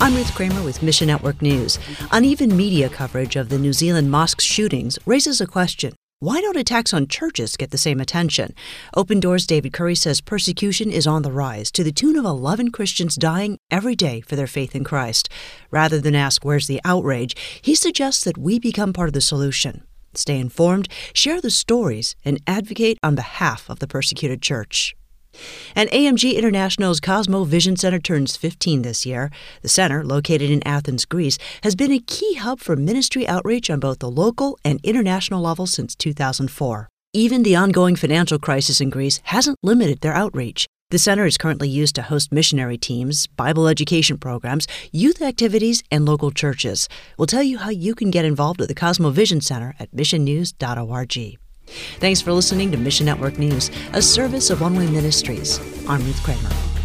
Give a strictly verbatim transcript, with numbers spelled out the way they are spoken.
I'm Ruth Kramer with Mission Network News. Uneven media coverage of the New Zealand mosque shootings raises a question. Why don't attacks on churches get the same attention? Open Doors' David Curry says persecution is on the rise to the tune of eleven Christians dying every day for their faith in Christ. Rather than ask where's the outrage, he suggests that we become part of the solution. Stay informed, share the stories, and advocate on behalf of the persecuted church. And A M G International's Cosmo Vision Center turns fifteen this year. The center, located in Athens, Greece, has been a key hub for ministry outreach on both the local and international level since two thousand four. Even the ongoing financial crisis in Greece hasn't limited their outreach. The center is currently used to host missionary teams, Bible education programs, youth activities, and local churches. We'll tell you how you can get involved at the Cosmo Vision Center at mission news dot org. Thanks for listening to Mission Network News, a service of One Way Ministries. I'm Ruth Kramer.